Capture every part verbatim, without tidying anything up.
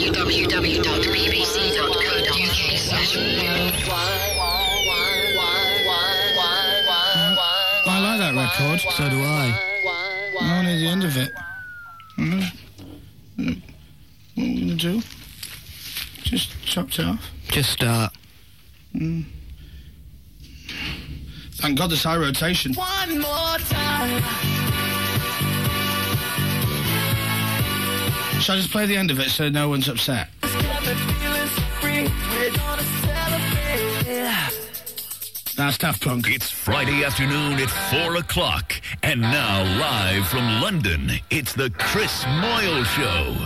w w w dot b b c dot co dot u k slash I like that record. So do I. I near the end of it. Mm. Mm. What are we going to do? Just chopped it off? Just start. Mm. Thank God there's high rotation. One more time. Shall I just play the end of it so no one's upset? That's Daft Punk. It's Friday afternoon at four o'clock. And now, live from London, it's the Chris Moyle Show.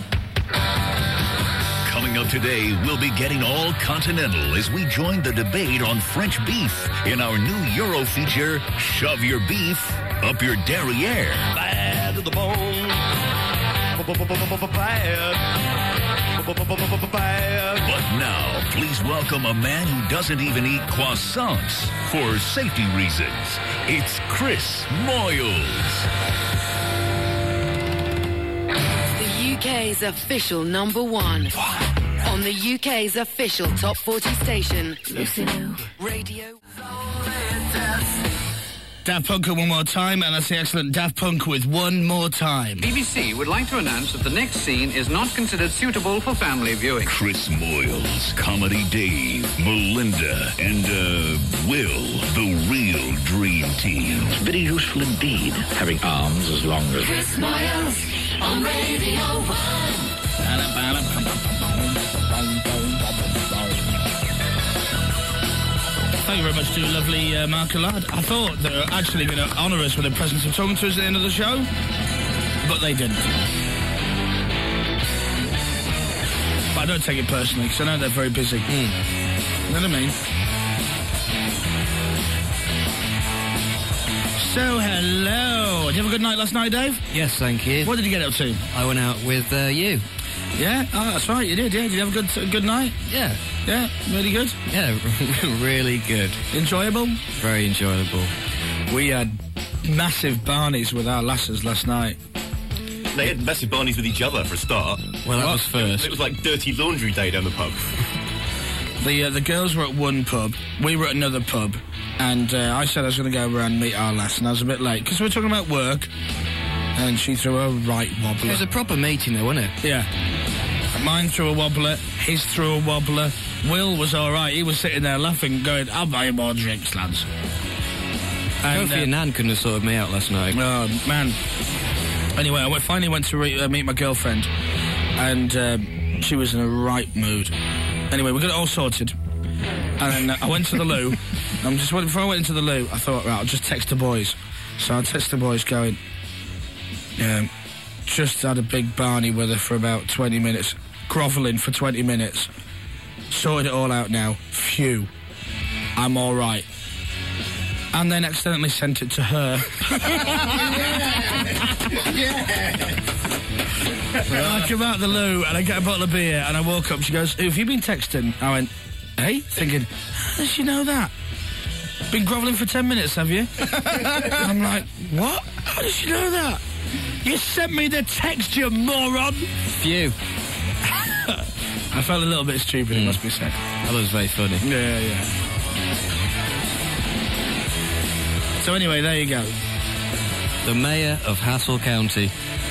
Coming up today, we'll be getting all continental as we join the debate on French beef in our new Euro feature, Shove Your Beef Up Your Derriere. Bad to the bone. Bad. But now, please welcome a man who doesn't even eat croissants for safety reasons. It's Chris Moyles. The U K's official number one. On the U K's official top forty station. Listen, Radio. Daft Punk one more time, and that's the excellent Daft Punk with One More Time. B B C would like to announce that the next scene is not considered suitable for family viewing. Chris Moyles, Comedy Dave, Melinda, and, uh, Will, the real dream team. It's very useful indeed, having arms as long as... Chris Moyles on Radio one. Thank you very much to lovely uh, Mark Allard. I thought they were actually going to honour us with a present of talking to us at the end of the show, but they didn't. But I don't take it personally, because I know they're very busy. Mm. You know what I mean? So, hello. Did you have a good night last night, Dave? Yes, thank you. What did you get up to? I went out with uh, you. Yeah? Oh, that's right, you did, yeah. Did you have a good, a good night? Yeah. Yeah? Really good? Yeah, really good. Enjoyable? Very enjoyable. We had massive barneys with our lasses last night. They had massive barneys with each other for a start. Well, that was first. It was like dirty laundry day down the pub. The uh, the girls were at one pub, we were at another pub, and uh, I said I was going to go around and meet our lass, and I was a bit late, because we were talking about work, and she threw a right wobbler. It was a proper meeting though, wasn't it? Yeah. Mine threw a wobbler, his threw a wobbler. Will was all right. He was sitting there laughing, going, I'll buy you more drinks, lads. And, Kofi uh, and Nan couldn't have sorted me out last night. Oh, man. Anyway, I finally went to re- uh, meet my girlfriend, and um, she was in a right mood. Anyway, we got it all sorted, and then uh, I went to the loo. I'm just before I went into the loo, I thought, right, I'll just text the boys. So I text the boys going, um, just had a big Barney with her for about twenty minutes, grovelling for twenty minutes. Sorted it all out now. Phew. I'm all right. And then accidentally sent it to her. Yeah. I come out the loo and I get a bottle of beer and I woke up. She goes, have you been texting? I went, hey? Thinking, how does she know that? Been grovelling for ten minutes, have you? I'm like, what? How does she know that? You sent me the text, you moron! Phew. I felt a little bit stupid, mm. it must be said. That was very funny. Yeah, yeah. So anyway, there you go. The Mayor of Hassel County.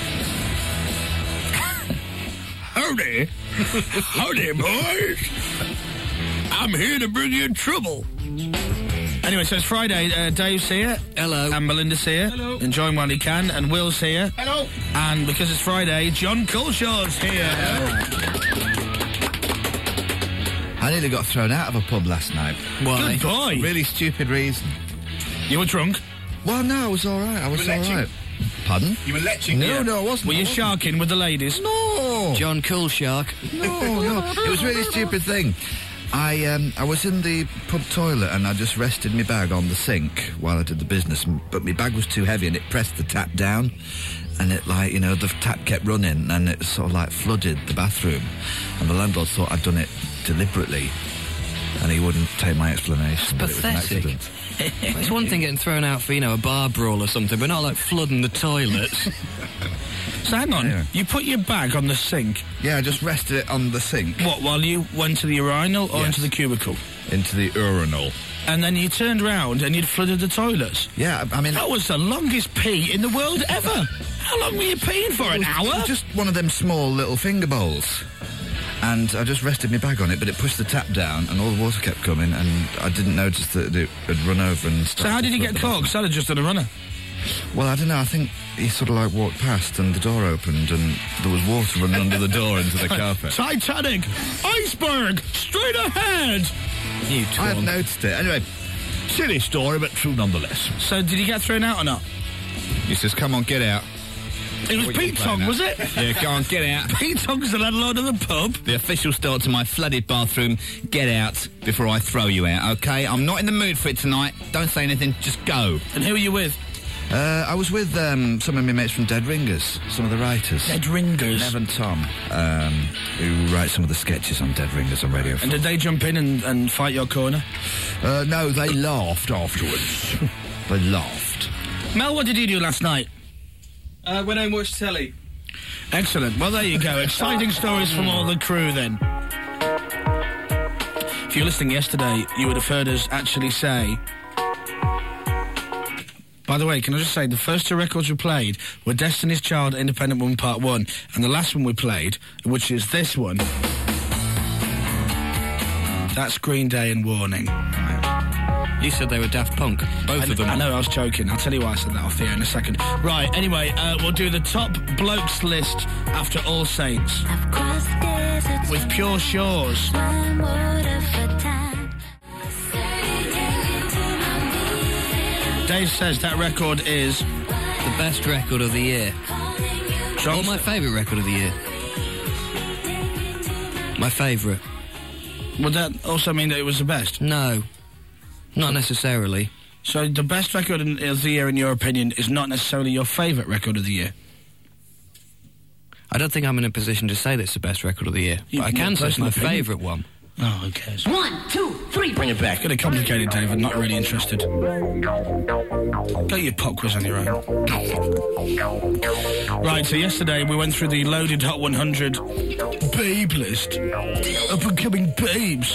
Howdy. Howdy, boys. I'm here to bring you trouble. Anyway, so it's Friday. Uh, Dave's here. Hello. And Melinda's here. Hello. Enjoying while he can. And Will's here. Hello. And because it's Friday, John Culshaw's here. I nearly got thrown out of a pub last night. Why? Good boy. Really stupid reason. You were drunk? Well, no, I was all right. I was all right. Pardon? You were leching? No, yeah. no, I wasn't. Were you sharking with the ladies? No. John Coolshark? No, no. It was a really stupid thing. I um, I was in the pub toilet and I just rested my bag on the sink while I did the business, but my bag was too heavy and it pressed the tap down, and it, like, you know, the tap kept running and it sort of like flooded the bathroom, and the landlord thought I'd done it deliberately and he wouldn't take my explanation. It's pathetic. It was an accident. It's one thing getting thrown out for, you know, a bar brawl or something, but not like flooding the toilets. So hang on, Anyway. you put your bag on the sink. Yeah, I just rested it on the sink. What, while you went to the urinal or Yes. into the cubicle? Into the urinal. And then you turned round and you'd flooded the toilets. Yeah, I mean... That was the longest pee in the world ever. How long were you peeing for? An hour? Just one of them small little finger bowls. And I just rested my bag on it, but it pushed the tap down and all the water kept coming and I didn't notice that it had run over and So how did you get caught? Because I'd have just done a runner. Well, I don't know, I think he sort of like walked past and the door opened and there was water running under the door into the carpet. Titanic! Iceberg! Straight ahead! You I hadn't noticed it. Anyway, silly story, but true nonetheless. So did he get thrown out or not? He says, come on, get out. It was What are you Pete playing Tong, at? was it? Yeah, go on, get out. Pete Tong's the landlord of the pub. The official start to my flooded bathroom. Get out before I throw you out, okay? I'm not in the mood for it tonight. Don't say anything, just go. And who are you with? Uh, I was with um, some of my mates from Dead Ringers, some of the writers. Dead Ringers. Nev and Tom, um, who write some of the sketches on Dead Ringers on Radio four. And did they jump in and, and fight your corner? Uh, no, they laughed afterwards. They laughed. Mel, what did you do last night? Uh, went home and watched telly. Excellent. Well, there you go. Exciting stories from all the crew, then. If you were listening yesterday, you would have heard us actually say... By the way, can I just say, the first two records we played were Destiny's Child, Independent Woman Part one, and the last one we played, which is this one, that's Green Day and Warning. You said they were Daft Punk, both I, of them. I know, I was joking. I'll tell you why I said that off the air in a second. Right, anyway, uh, we'll do the top blokes list after All Saints. With Pure Shores. Dave says that record is... The best record of the year. Or my favourite record of the year. My favourite. Would that also mean that it was the best? No. Not necessarily. So the best record in, of the year, in your opinion, is not necessarily your favourite record of the year? I don't think I'm in a position to say that's the best record of the year. You- But I can say it's my personal opinion? favourite one. Oh, who cares? One, two, three, bring it back. Getting complicated, Dave. I'm not really interested. Go your pop quiz on your own. Right, so yesterday we went through the loaded Hot one hundred babe list. Up and coming babes.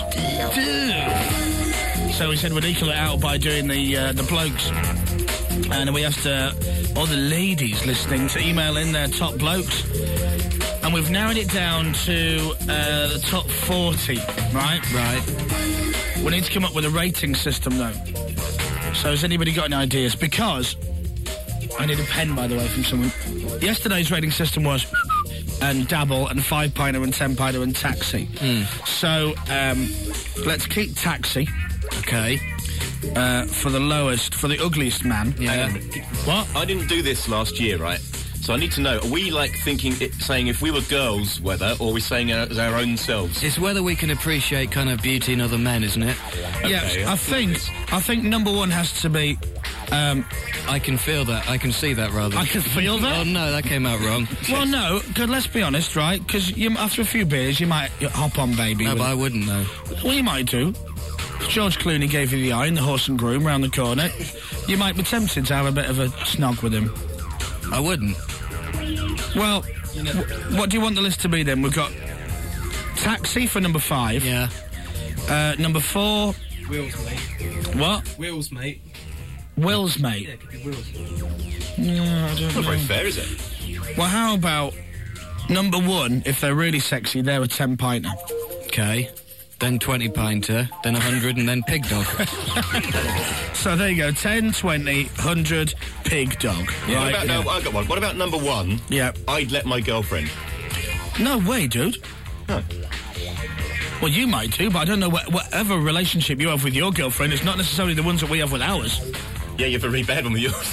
So we said we'd equal it out by doing the uh, the blokes. And we asked uh, all the ladies listening to email in their top blokes. And we've narrowed it down to uh, the top forty, right? Right. We need to come up with a rating system, though. So has anybody got any ideas? Because I need a pen, by the way, from someone. Yesterday's rating system was and Dabble and Five Pinter and Ten Pinter and Taxi. Mm. So um, let's keep Taxi. Okay. Uh, for the lowest, for the ugliest man. Yeah. Um, What? I didn't do this last year, right? So I need to know, are we, like, thinking, it, saying if we were girls, whether, or are we saying uh, as our own selves? It's whether we can appreciate kind of beauty in other men, isn't it? Yeah, Okay, I think I think number one has to be. Um, I can feel that. I can see that, rather. I can feel that? Oh, no, that came out wrong. well, no, good. Let's be honest, right? Because after a few beers, you might uh, hop on, baby. No, with- but I wouldn't, though. Well, you might do. If George Clooney gave you the eye in The Horse and Groom round the corner, you might be tempted to have a bit of a snog with him. I wouldn't. Well, w- what do you want the list to be then? We've got Taxi for number five. Yeah. Uh, number four, Wheels, mate. what? Wheels, mate. Will's mate. Yeah, it could be Wheels. No, I don't Not know. very fair, is it? Well, how about number one, if they're really sexy, they're a ten pinter. Okay. Then twenty pinter, then one hundred, and then pig dog. So there you go, ten, twenty, one hundred, pig dog. Yeah, Right, what about, yeah. no, I got one. What about number one? Yeah. I'd let my girlfriend. No way, dude. Huh. Well, you might do, but I don't know what, whatever relationship you have with your girlfriend, it's not necessarily the ones that we have with ours. Yeah, you have a really bad one with yours.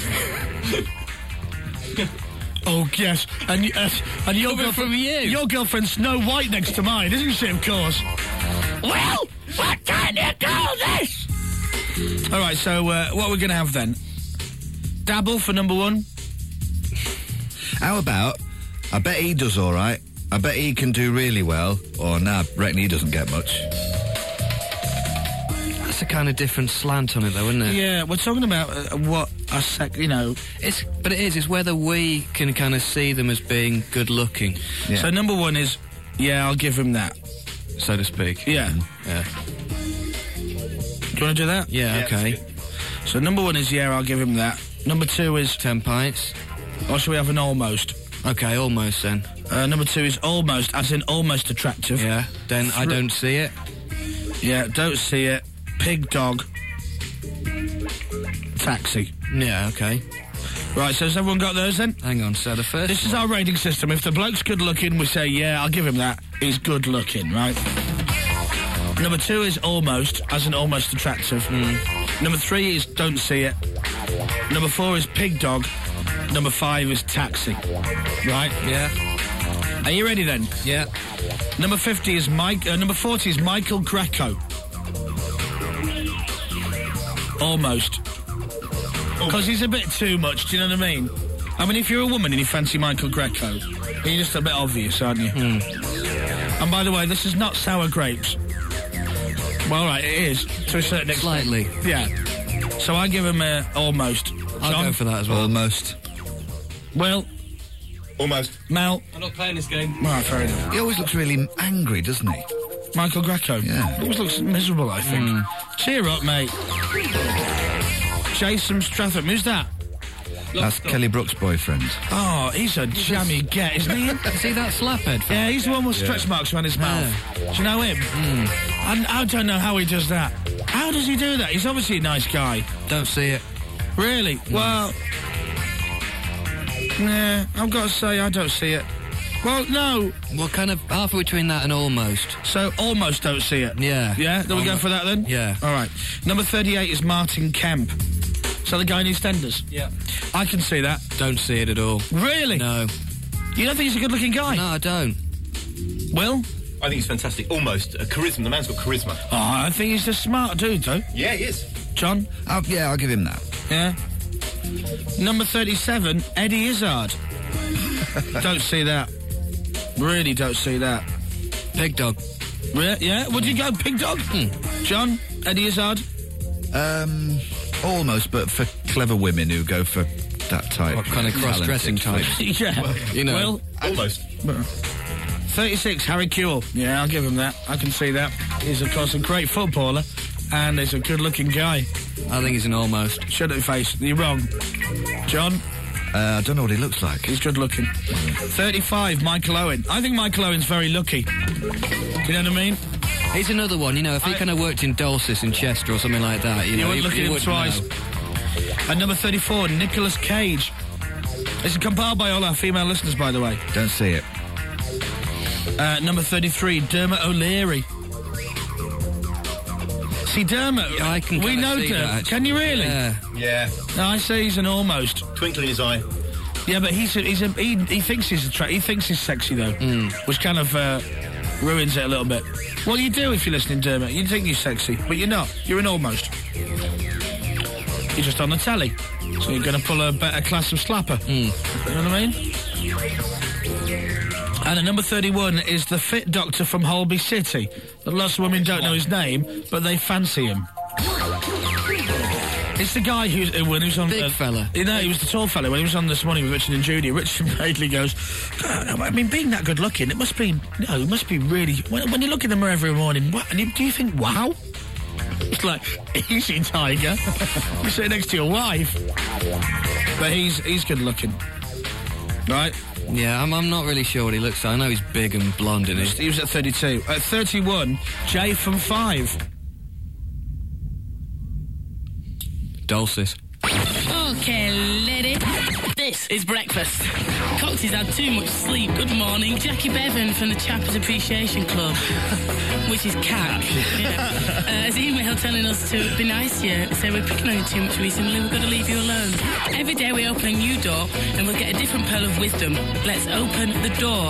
Oh, yes. And, y- uh, and your, Coming girlfriend, from you. your girlfriend's Snow White next to mine, isn't she, of course? Well, what can you call this? All right, so uh, what are we going to have then? Dabble for number one? How about, I bet he does all right. I bet he can do really well. Or, nah, I reckon he doesn't get much. That's a kind of different slant on it, though, isn't it? Yeah, we're talking about uh, what are sec, you know. It's, but it is, it's whether we can kind of see them as being good looking. Yeah. So number one is, yeah, I'll give him that. So to speak. Yeah. Yeah. Do you want to do that? Yeah, Yeah, okay. So number one is, yeah, I'll give him that. Number two is, Ten pints. or should we have an almost? Okay, almost then. Uh, number two is almost, as in almost attractive. Yeah. Then I Thr- don't see it. Yeah, don't see it. Pig dog. Taxi. Yeah, okay. Right, so has everyone got those then? Hang on, so the first This is our rating system. If the bloke's good looking, we say, yeah, I'll give him that. He's good looking, right? Number two is almost, as in almost attractive. Mm. Number three is don't see it. Number four is pig dog. Number five is taxi. Right? Yeah. Are you ready then? Yeah. Number fifty is Mike. Uh, number forty is Michael Greco. Almost. Because he's a bit too much. Do you know what I mean? I mean, if you're a woman and you fancy Michael Greco, you're just a bit obvious, aren't you? Mm. And by the way, this is not sour grapes. Well, all right, it is to a certain extent. Slightly. Yeah. So I give him uh, almost. I'll John? go for that as well. Almost. Will. Almost. Mel. I'm not playing this game. Right, fair enough. He always looks really angry, doesn't he? Michael Greco. Yeah. He always looks miserable, I think. Mm. Cheer up, mate. Jason Stratham. Who's that? That's Kelly Brook's boyfriend. Oh, he's a jammy get, isn't he? Is he that slaphead? Yeah, he's the one with stretch marks around his mouth. Do you know him? Mm. And I don't know how he does that. How does he do that? He's obviously a nice guy. Don't see it. Really? Well, nah, I've got to say I don't see it. Well, no. Well, kind of halfway between that and almost. So almost don't see it. Yeah. Yeah? Then we go for that then? Yeah. All right. Number thirty-eight is Martin Kemp. Is that the guy in EastEnders? Yeah. I can see that. Don't see it at all. Really? No. You don't think he's a good-looking guy? No, I don't. Will? I think he's fantastic. Almost. Uh, charisma. The man's got charisma. Oh, I think he's a smart dude, though. Yeah, he is. John? Oh, yeah, I'll give him that. Yeah. Number thirty-seven, Eddie Izzard. Don't see that. Really don't see that. Pig dog. Re- yeah? Would you go pig dog? Hmm. John? Eddie Izzard? Um, almost, but for clever women who go for that type. What kind of cross-dressing type? Yeah. You know. Will? Almost. thirty-six, Harry Kewell. Yeah, I'll give him that. I can see that. He's, of course, a great footballer, and he's a good-looking guy. I think he's an almost. Shut up, face. You're wrong. John? Uh, I don't know what he looks like. He's good-looking. thirty-five, Michael Owen. I think Michael Owen's very lucky. Do you know what I mean? He's another one, you know, if he I- kind of worked in Dulcis in Chester or something like that, you, You know, wouldn't look at him wouldn't twice. know. And number thirty-four, Nicolas Cage. It's compiled by all our female listeners, by the way. Don't see it. Uh, number thirty-three, Dermot O'Leary. See, Dermot, Yeah, I can we kinda know see Dermot. that, Can you really? Yeah. Yeah. No, I say he's an almost. Twinkle in his eye. Yeah, but he's a, he's a, he, he thinks he's attra- he thinks he's sexy though, Mm. which kind of uh, ruins it a little bit. Well, you do if you're listening, Dermot. You think you're sexy, but you're not. You're an almost. You're just on the telly, so you're going to pull a better class of slapper. Mm. You know what I mean? And at number thirty-one is the fit doctor from Holby City. Lots of women don't know his name, but they fancy him. It's the guy who's uh, when he was on Big uh, fella. You know, he was the tall fella when he was on this morning with Richard and Judy. Richard Madeley goes, "God, I mean, being that good looking, it must be, no, it must be really. When, when you look in the mirror every morning, what, and you, do you think, wow? It's like, easy, Tiger. You're sitting next to your wife, but he's he's good looking, right? Yeah, I'm, I'm not really sure what he looks like. I know he's big and blonde in it. He was at thirty-two. At thirty-one, Jay from Five. Dulcis. Okay, lady. This is breakfast. Coxie's had too much sleep. Good morning. Jackie Bevan from the Chappers Appreciation Club, which is C A C, yeah. uh, has emailed telling us to be nice here. Say we're picking on you too much recently. We've got to leave you alone. Every day we open a new door and we'll get a different pearl of wisdom. Let's open the door.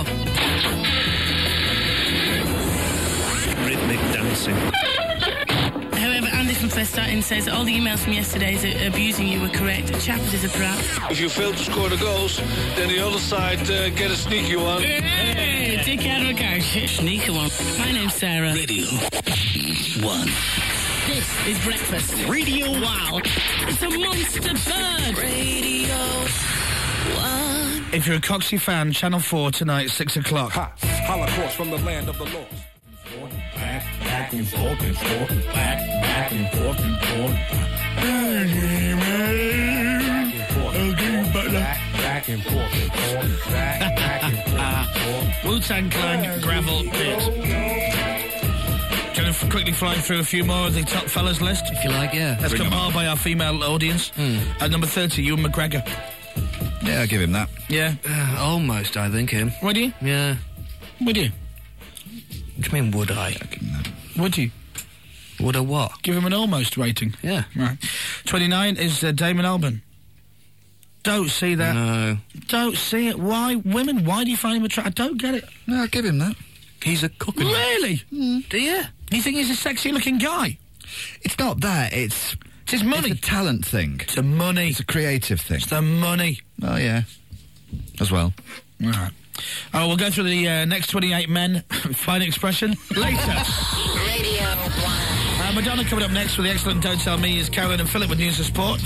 Rhythmic dancing. However, Andy from First Starting says all the emails from yesterday's uh, abusing you were correct. Chappers is a brat. If you fail to score the goals, then the other side uh, get a sneaky one. Hey, take out of a guy. Sneaker one. My name's Sarah. Radio One. This is breakfast. Radio Wow. It's a monster bird. Radio One. If you're a Coxie fan, Channel four tonight, six o'clock. Ha! Holocaust from the land of the lost. Back, back and forth and forth, back, back and forth and forth. Back and forth and forth, back, back and forth and forth. Wu-Tang Clan gravel pit. Going to quickly fly through a few more of the top fellas list. If you like, yeah. That's compiled by our female audience. Hmm. At number thirty, Ewan McGregor. Yeah, I'll give him that. Yeah. Uh, almost, I think, him. Would you? Yeah. Would you? What do you mean, would I? Would you? Would I what? Give him an almost rating. Yeah. Right. twenty-nine is uh, Damon Albarn. Don't see that. No. Don't see it. Why? Women, why do you find him attractive? I don't get it. No, I'll give him that. He's a cook. Really? Mm. Do you? You think he's a sexy-looking guy? It's not that, it's... It's his money. It's a talent thing. It's the money. It's a creative thing. It's the money. Oh, yeah. As well. All right. Oh, we'll go through the uh, next twenty-eight men. Fine expression. Later. Radio One. Uh, Madonna coming up next with the excellent Don't Tell Me is Caroline and Philip with News and Sport.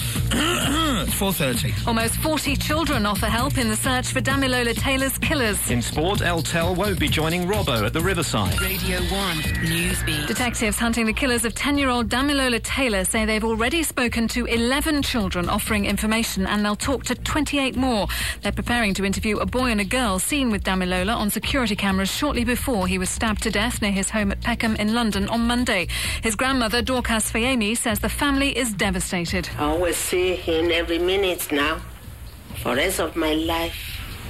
four thirty. Almost forty children offer help in the search for Damilola Taylor's killers. In sport, El Tel won't be joining Robbo at the Riverside. Radio One Newsbeat. Detectives hunting the killers of ten-year-old Damilola Taylor say they've already spoken to eleven children offering information, and they'll talk to twenty-eight more. They're preparing to interview a boy and a girl seen with Damilola on security cameras shortly before he was stabbed to death near his home at Peckham in London on Monday. His grandmother, Dorcas Fayemi, says the family is devastated. I always see him every minute now. For the rest of my life,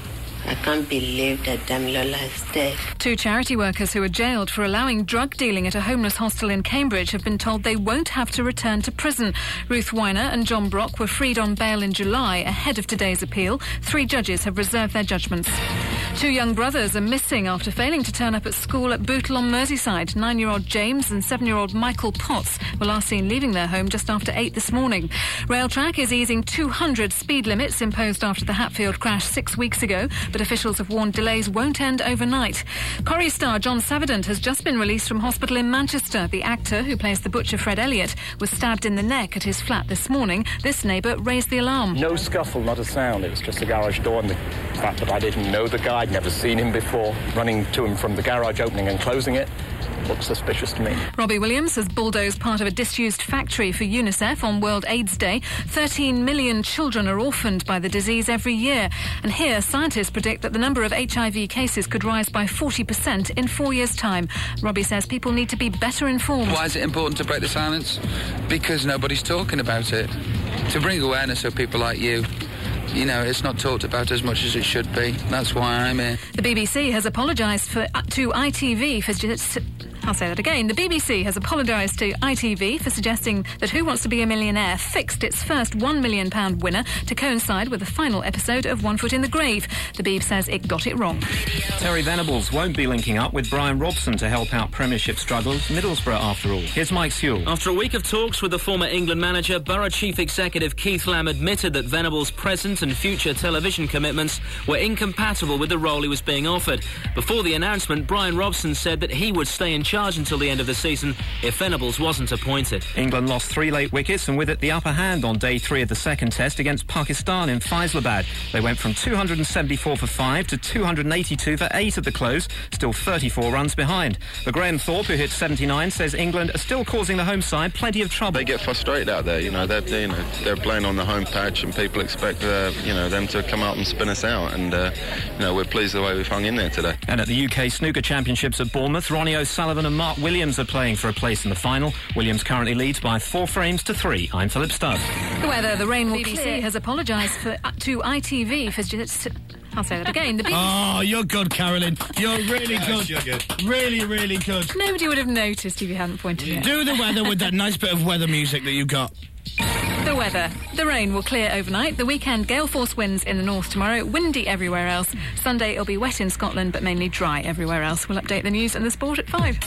I can't believe that Damilola is dead. Two charity workers who were jailed for allowing drug dealing at a homeless hostel in Cambridge have been told they won't have to return to prison. Ruth Weiner and John Brock were freed on bail in July ahead of today's appeal. Three judges have reserved their judgments. Two young brothers are missing after failing to turn up at school at Bootle on Merseyside. Nine-year-old James and seven-year-old Michael Potts were last seen leaving their home just after eight this morning. Railtrack is easing two hundred speed limits imposed after the Hatfield crash six weeks ago, but officials have warned delays won't end overnight. Corrie star John Savardant has just been released from hospital in Manchester. The actor, who plays the butcher Fred Elliott, was stabbed in the neck at his flat this morning. This neighbour raised the alarm. No scuffle, not a sound. It was just a garage door, and the fact that I didn't know the guy, I'd never seen him before, running to him from the garage, opening and closing it, looks suspicious to me. Robbie Williams has bulldozed part of a disused factory for UNICEF on World AIDS Day. thirteen million children are orphaned by the disease every year. And here, scientists predict that the number of H I V cases could rise by forty percent in four years' time. Robbie says people need to be better informed. Why is it important to break the silence? Because nobody's talking about it. To bring awareness of people like you. You know, it's not talked about as much as it should be. That's why I'm here. The B B C has apologised for uh, to I T V for... I'll say that again. The B B C has apologised to I T V for suggesting that Who Wants to Be a Millionaire fixed its first one million pounds winner to coincide with the final episode of One Foot in the Grave. The Beeb says it got it wrong. Terry Venables won't be linking up with Brian Robson to help out Premiership struggles. Middlesbrough, after all. Here's Mike Sewell. After a week of talks with the former England manager, Borough Chief Executive Keith Lamb admitted that Venables' present and future television commitments were incompatible with the role he was being offered. Before the announcement, Brian Robson said that he would stay in charge until the end of the season if Venables wasn't appointed. England lost three late wickets and with it the upper hand on day three of the second test against Pakistan in Faisalabad. They went from two hundred seventy-four for five to two hundred eighty-two for eight at the close, still thirty-four runs behind. But Graham Thorpe, who hit seventy-nine, says England are still causing the home side plenty of trouble. They get frustrated out there, you know, they're, they, you know, they're playing on the home patch and people expect, uh, you know, them to come out and spin us out, and, uh, you know, we're pleased the way we've hung in there today. And at the U K Snooker Championships at Bournemouth, Ronnie O'Sullivan and Mark Williams are playing for a place in the final. Williams currently leads by four frames to three. I'm Philip Studd. The weather, the rain will B B C clear. Has apologised for uh, to I T V for just... I'll say that again. The B B C... Oh, you're good, Carolyn. You're really good. You're good. Really, really good. Nobody would have noticed if you hadn't pointed it out. Do the weather with that nice bit of weather music that you got. The weather. The rain will clear overnight. The weekend, gale force winds in the north tomorrow, windy everywhere else. Sunday it'll be wet in Scotland, but mainly dry everywhere else. We'll update the news and the sport at five.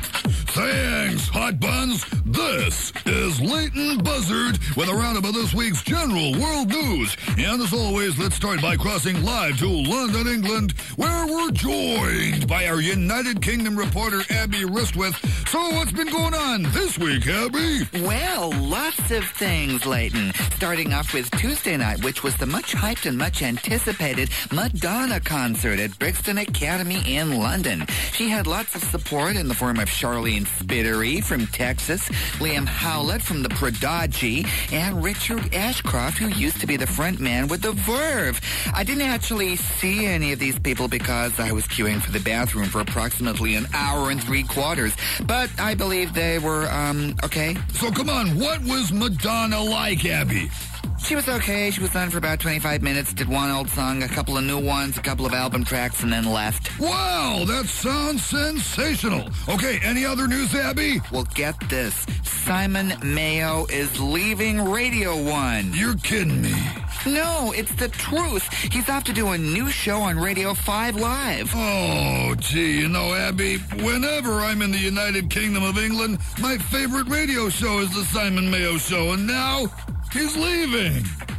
Thanks, hot buns. This is Leighton Buzzard with a roundup of this week's general world news. And as always, let's start by crossing live to London, England, where we're joined by our United Kingdom reporter, Abby Ristwith. So what's been going on this week, Abby? Well, lots of things, Leighton. Starting off with Tuesday night, which was the much-hyped and much-anticipated Madonna concert at Brixton Academy in London. She had lots of support in the form of Charlene Spittery from Texas, Liam Howlett from the Prodigy, and Richard Ashcroft, who used to be the front man with the Verve. I didn't actually see any of these people because I was queuing for the bathroom for approximately an hour and three quarters, but I believe they were, um, okay. So come on, what was Madonna like, Abby? She was okay. She was on for about twenty-five minutes, did one old song, a couple of new ones, a couple of album tracks, and then left. Wow, that sounds sensational. Okay, any other news, Abby? Well, get this. Simon Mayo is leaving Radio One. You're kidding me. No, it's the truth. He's off to do a new show on Radio five Live. Oh, gee, you know, Abby, whenever I'm in the United Kingdom of England, my favorite radio show is the Simon Mayo Show, and now he's leaving.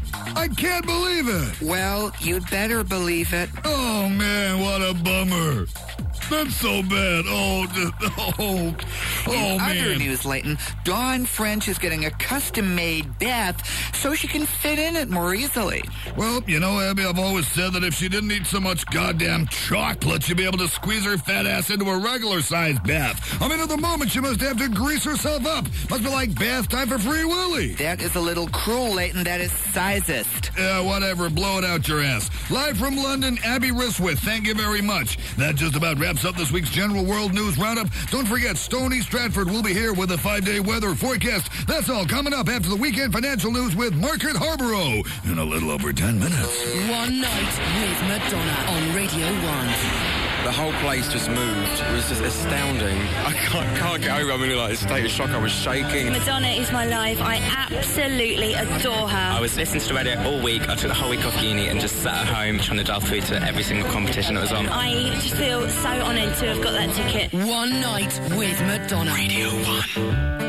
I can't believe it. Well, you'd better believe it. Oh, man, what a bummer. That's so bad. Oh, just, oh, oh, In man. other news, Leighton, Dawn French is getting a custom-made bath so she can fit in it more easily. Well, you know, Abby, I've always said that if she didn't eat so much goddamn chocolate, she'd be able to squeeze her fat ass into a regular-sized bath. I mean, at the moment, she must have to grease herself up. Must be like bath time for Free Willy. That is a little cruel, Leighton. That is sizist. Yeah, whatever. Blow it out your ass. Live from London, Abby Ristwith. Thank you very much. That just about wraps up this week's General World News Roundup. Don't forget, Stony Stratford will be here with a five-day weather forecast. That's all coming up after the weekend financial news with Margaret Harborough in a little over ten minutes. One night with Madonna on Radio One. The whole place just moved. It was just astounding. I can't, can't get over. I'm in like a state of shock. I was shaking. Madonna is my life. I absolutely adore her. I was listening to the radio all week. I took the whole week off uni and just sat at home trying to dial through to every single competition that was on. I just feel so honoured to have got that ticket. One night with Madonna. Radio One.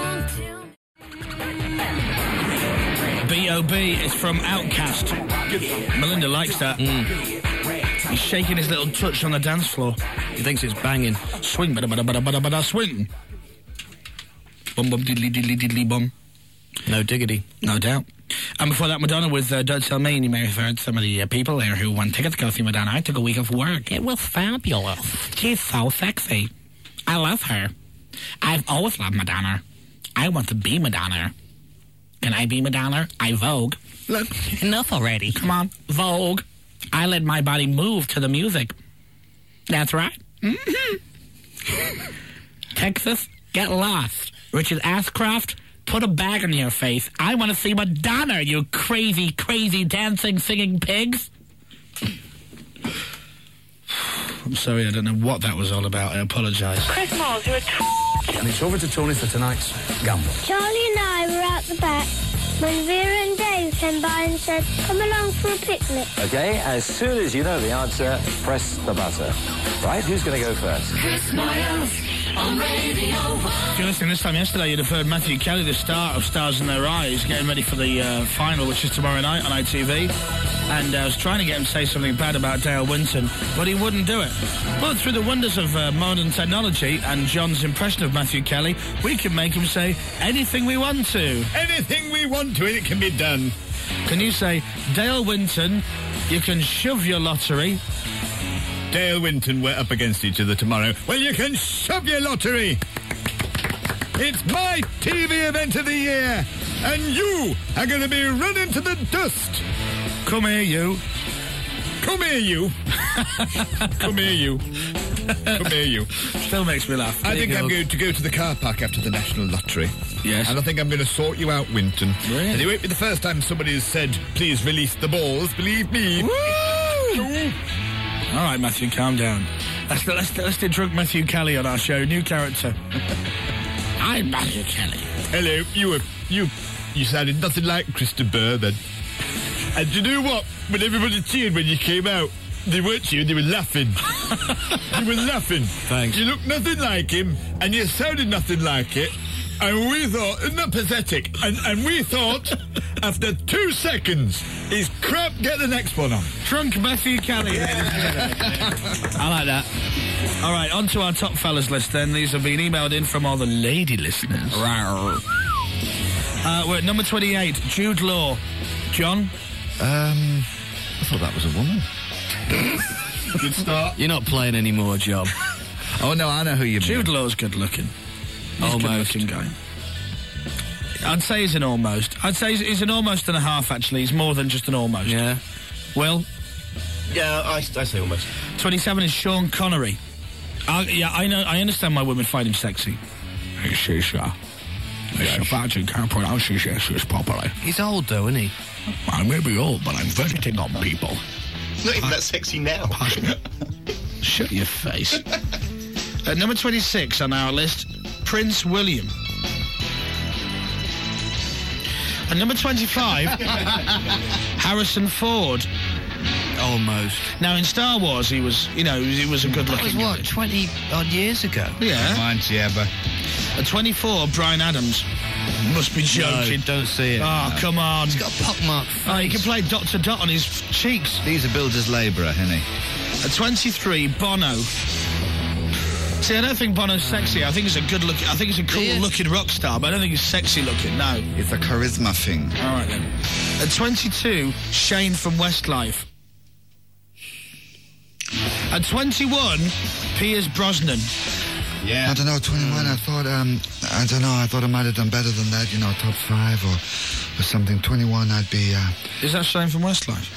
B O B is from Outcast. Melinda likes that. Mm. He's shaking his little touch on the dance floor. He thinks it's banging. Swing, bada bada bada bada bada swing. Bum bum diddly diddly diddly bum. No diggity. No doubt. And before that, Madonna with uh, Don't Tell Me. You may have heard some of the uh, people there who won tickets to go see Madonna. I took a week off work. It was fabulous. She's so sexy. I love her. I've always loved Madonna. I want to be Madonna. Can I be Madonna? I Vogue. Look, enough already. Come on, Vogue. I let my body move to the music. That's right. Mm-hmm. Texas, get lost. Richard Ashcroft, put a bag on your face. I want to see Madonna, you crazy, crazy dancing, singing pigs. I'm sorry, I don't know what that was all about. I apologise. Chris Moores, you're a t- And it's over to Tony for tonight's gamble. Charlie and I were at the back when Vera and Dave came by and said, come along for a picnic. Okay, as soon as you know the answer, press the buzzer. Right, who's going to go first? Chris Miles on Radio One. If you're listening this time yesterday, you'd have heard Matthew Kelly, the star of Stars in Their Eyes, getting ready for the uh, final, which is tomorrow night on I T V. And uh, I was trying to get him to say something bad about Dale Winton, but he wouldn't do it. But through the wonders of uh, modern technology and John's impression of Matthew Kelly, we can make him say anything we want to. Anything we want to, and it can be done. Can you say, Dale Winton, you can shove your lottery? Dale Winton, we're up against each other tomorrow. Well, you can shove your lottery. It's my T V event of the year, and you are going to be running to the dust. Come here, you. Come here, you. Come here, you. Come here, you. Still makes me laugh. I There think you I'm go. going to go to the car park after the National Lottery. Yes. And I think I'm going to sort you out, Winton. Really? And it won't be the first time somebody has said, please release the balls, believe me. Woo! All right, Matthew, calm down. Let's, let's, let's do Drunk Matthew Kelly on our show. New character. I'm Matthew Kelly. Hello, you were, you, you sounded nothing like Christopher then. And do you know what? When everybody cheered when you came out, they weren't you, they were laughing. They were laughing. Thanks. You look nothing like him, and you sounded nothing like it. And we thought, isn't that pathetic? And, and we thought, after two seconds, he's crap, get the next one on. Drunk Matthew Kelly. I like that. All right, on to our top fellas list then. These have been emailed in from all the lady listeners. Uh, we're at number twenty-eight, Jude Law. John? Um, I thought that was a woman. Good start. You're not playing anymore, John. Oh, no, I know who you mean. Jude Law's good looking. He's Almost. a good-looking guy. I'd say he's an almost. I'd say he's, he's an almost and a half, actually. He's more than just an almost. Yeah. Will? Yeah, I, I say almost. twenty-seven is Sean Connery. I, yeah, I know. I understand why women find him sexy. He says, uh, it's a fact you can't pronounce his S's properly. He's old, though, isn't he? I may be old, but I'm visiting on people. He's not even that sexy now. Shut your face. At number twenty-six on our list, Prince William. At number twenty-five, Harrison Ford. Almost. Now, in Star Wars, he was, you know, he was a good-looking That was, what, twenty odd years ago? Yeah. Mine's yeah, but... At twenty-four, Bryan Adams. Must be joking. No, don't see it. Oh, No. come on. He's got a pockmark face. Oh, he can play dot to dot on his cheeks. He's a builder's labourer, isn't he? At twenty-three, Bono. See, I don't think Bono's sexy. I think he's a good look. I think he's a cool-looking rock star, but I don't think he's sexy-looking, no. It's a charisma thing. All right, then. At twenty-two, Shane from Westlife. At twenty-one, Piers Brosnan. Yeah. I don't know, twenty-one, I thought, um, I don't know, I thought I might have done better than that, you know, top five or, or something. twenty-one, I'd be, uh... Is that Shane from Westlife?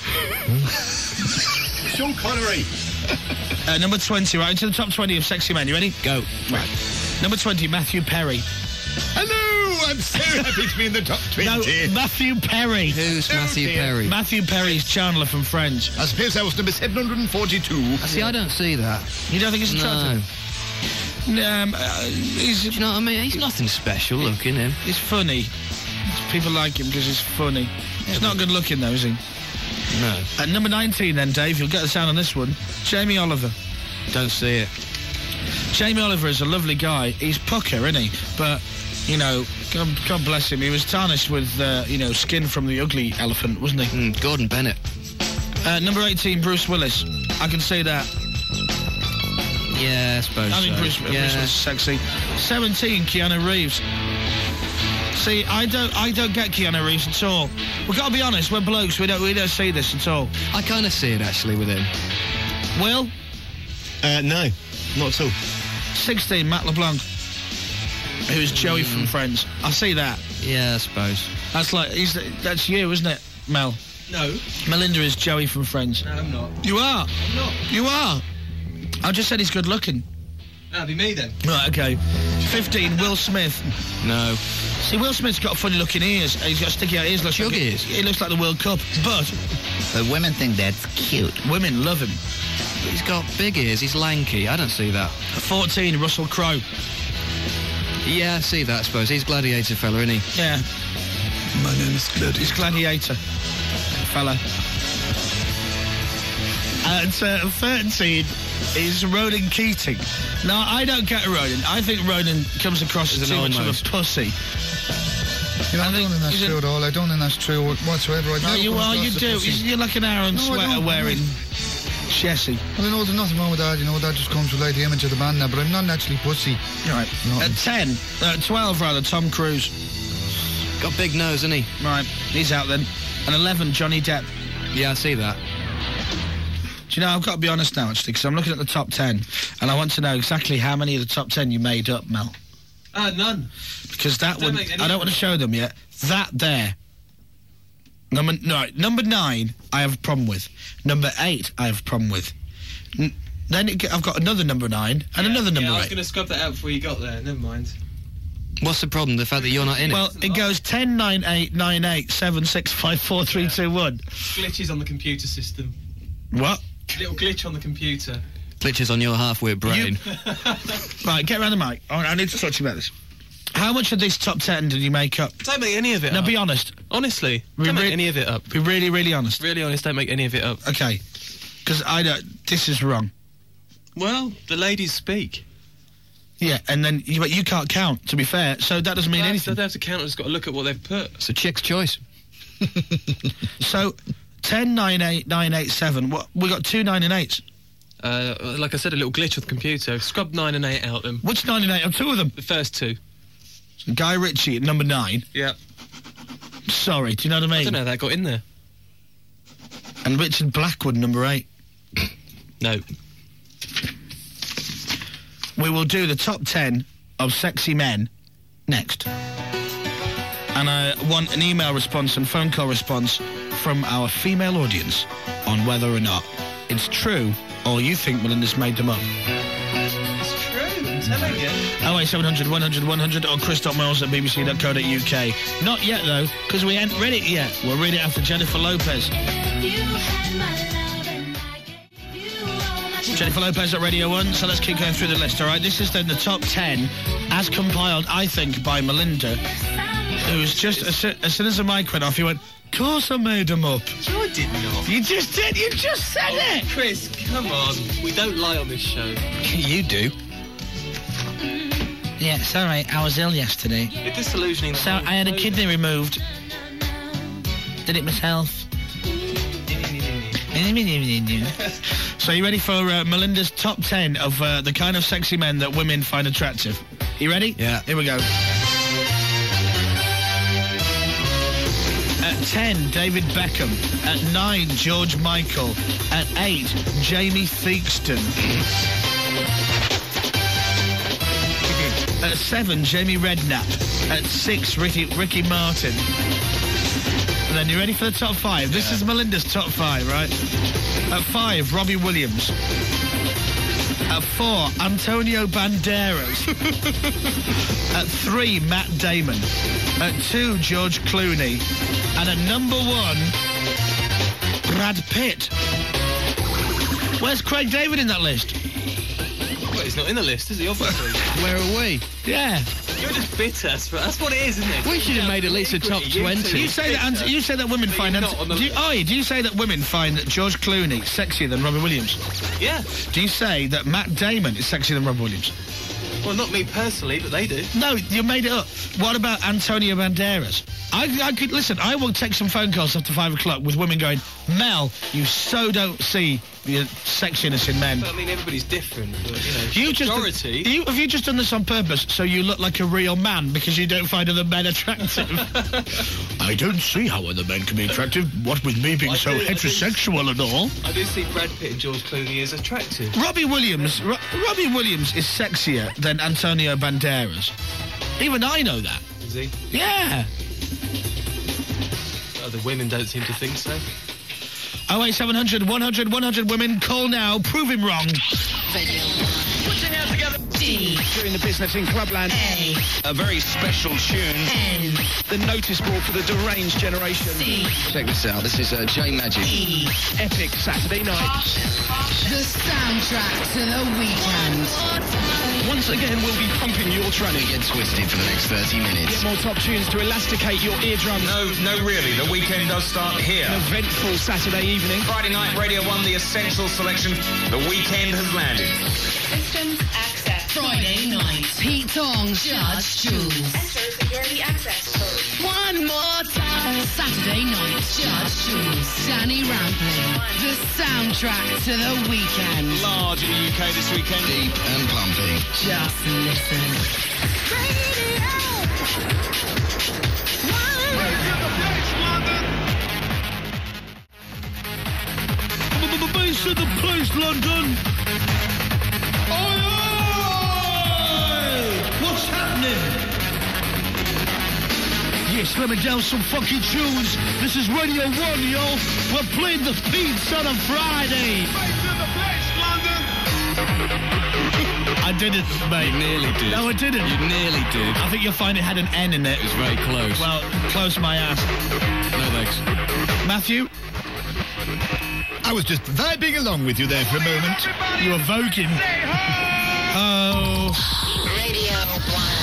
Sean Connery. Uh, number twenty, right, into the top twenty of sexy men. You ready? Go. Right. Number twenty, Matthew Perry. Hello, I'm so happy to be in the top twenty. No, Matthew Perry. Who's Matthew dear. Perry? Matthew Perry's Chandler from Friends. I suppose that was number seven hundred forty-two. See, I don't see that. You don't think he's attractive? No. Um, uh, he's, Do you know what I mean? He's nothing special looking, him. he's funny. People like him because he's funny. He's not good looking, though, is he? No. At number nineteen, then, Dave, you'll get the sound on this one. Jamie Oliver. Don't see it. Jamie Oliver is a lovely guy. He's pucker, isn't he? But, you know, God, God bless him. He was tarnished with, uh, you know, skin from the ugly elephant, wasn't he? Mm, Gordon Bennett. Uh, number eighteen, Bruce Willis. I can see that. Yeah, I suppose I think so. Bruce, yeah. Bruce Willis is sexy. seventeen, Keanu Reeves. See, I don't, I don't get Keanu Reeves at all. We've got to be honest. We're blokes. We don't, we don't see this at all. I kind of see it, actually, with him. Will? Uh, no, not at all. sixteen, Matt LeBlanc. Who's Joey from Friends. I see that. Yeah, I suppose. That's like, he's, that's you, isn't it, Mel? No. Melinda is Joey from Friends. No, I'm not. You are? I'm not. You are? I just said he's good looking. That'd be me then. Right, okay. fifteen, Will Smith. No. See, Will Smith's got funny looking ears. He's got sticky out ears. Looks Jug like ears. He looks like the World Cup. But The women think that's cute. women love him. He's got big ears. He's lanky. I don't see that. fourteen, Russell Crowe. Yeah, I see that, I suppose. He's Gladiator fella, isn't he? Yeah. My name's Gladiator. He's Gladiator. Fella. At uh, thirteen is Ronan Keating. Now, I don't get Ronan. I think Ronan comes across as As too an much of almost. a pussy. You know, I I don't think think that's he's a- true at all. I don't think that's true whatsoever. I'd No, never you come are, across you as a do. pussy. You're like an Aaron No, I sweater don't, wearing Jesse. Well, I know there's nothing wrong with that, you know, that just comes to like the image of the band now, but I'm not actually pussy. Right. No. At ten, uh, twelve rather, Tom Cruise. Got big nose, isn't he? Right, he's out then. And eleven, Johnny Depp. Yeah, I see that. Do you know, I've got to be honest now, actually, because I'm looking at the top ten, and I want to know exactly how many of the top ten you made up, Mel. Uh, none. Because that Don't would... make any I don't want to show them yet. That there. Number, no, number nine, I have a problem with. Number eight, I have a problem with. N- then it, I've got another number nine, and another number Yeah, I was eight. going to scrub that out before you got there. Never mind. What's the problem? The fact that you're not in Well, it? it goes ten, nine, eight, nine, eight, seven, six, five, four, three, two, one. Glitches on the computer system. What? Little glitch on the computer. Glitches on your half-wit brain. Right, get around the mic. All right, I need to talk to you about this. How much of this top ten did you make up? Don't make any of it Now, up. be honest. Honestly, Be don't re- make any of it up. Be really, really honest. Really honest, don't make any of it up. Okay. Because I don't... This is wrong. Well, the ladies speak. Yeah, and then... You, but you can't count, to be fair, so that doesn't mean well, anything. They don't have to count, just got to look at what they've put. It's a chick's choice. So, ten, nine, eight, nine, eight, seven. What? We got two nine and eights. Uh, like I said, a little glitch with the computer. Scrub nine and eight out them. Which nine and eight? Oh, two of them. The first two. So Guy Ritchie at number nine. Yeah. Sorry, do you know what I mean? I don't know how that got in there. And Richard Blackwood, number eight. No. We will do the top ten of sexy men next. And I want an email response and phone call response from our female audience on whether or not it's true or you think Melinda's made them up. It's true, I'm telling you. oh eight seven hundred, one hundred, one hundred or chris dot miles at b b c dot co dot u k. Not yet, though, because we ain't read it yet. We'll read it after Jennifer Lopez. Jennifer Lopez at Radio one, so let's keep going through the list, all right? This is then the top ten, as compiled, I think, by Melinda, who's just, as, soo- as soon as the mic went off, he went, of course I made them up. No, I did not. You just did, you just said oh, it! Chris, come on. We don't lie on this show. You do. Yeah, it's all right, I was ill yesterday. You're disillusioning the So whole I had a show. kidney removed. Did it myself. So you ready for uh, Melinda's top ten of uh, the kind of sexy men that women find attractive? You ready? Yeah. Here we go. At ten, David Beckham. At nine, George Michael. At eight, Jamie Theakston. At seven, Jamie Redknapp. At six, Ricky, Ricky Martin. And then you ready for the top five? This Yeah. is Melinda's top five, right? At five, Robbie Williams. At four, Antonio Banderas. At three, Matt Damon. At two, George Clooney. And at number one, Brad Pitt. Where's Craig David in that list? Well, he's not in the list, is he? Obviously. Where are we? Yeah. You're just bitter. That's that's what it is, isn't it? We should have made at least a top You twenty. two. You say that Ant- you say that women But find you're Ant- not on the do you, list. Oi, do you say that women find George Clooney sexier than Robbie Williams? Yeah. Do you say that Matt Damon is sexier than Robbie Williams? Well, not me personally, but they do. No, you made it up. What about Antonio Banderas? I, I could listen. I will take some phone calls after five o'clock with women going, Mel, you so don't see the sexiness in men. But, I mean, everybody's different. But, you know, You just majority. you, have you just done this on purpose so you look like a real man because you don't find other men attractive? I don't see how other men can be attractive. What with me being I so do- I do- heterosexual and all. I do see Brad Pitt and George Clooney as attractive. Robbie Williams, Ro- Robbie Williams is sexier than Antonio Banderas. Even I know that. Is he? Yeah. Oh, the women don't seem to think so. oh eight seven hundred, one hundred, one hundred women. Call now. Prove him wrong. Put your hands together. D. Doing the business in Clubland. A. A very special tune. N. The notice board for the deranged generation. C. Check this out. This is uh, J Magic. E. Epic Saturday night. The soundtrack to the weekend. Once again, we'll be pumping your tranny. Get twisted for the next thirty minutes. Get more top tunes to elasticate your eardrums. No, no, really. The weekend does start here. An eventful Saturday evening. Friday night, Radio one, the essential selection. The weekend has landed. Systems access. Friday night. Pete Tong. Judge Jules. Enter security access code. One more time. Saturday night. Judge Jules. Danny Rampling. The soundtrack to the weekend. Large in the U K this weekend. Deep and pumping. Just listen. Base of the place, London. Oi, oi! What's happening? Yes, let me down some funky tunes. This is Radio one, y'all. We're playing the Beats on a Friday. I didn't, mate. You nearly did. No, I didn't. You nearly did. I think you'll find it had an N in it. It was very close. Well, close my ass. No thanks. Matthew? I was just vibing along with you there for a moment. You were voguing. Oh. Radio one.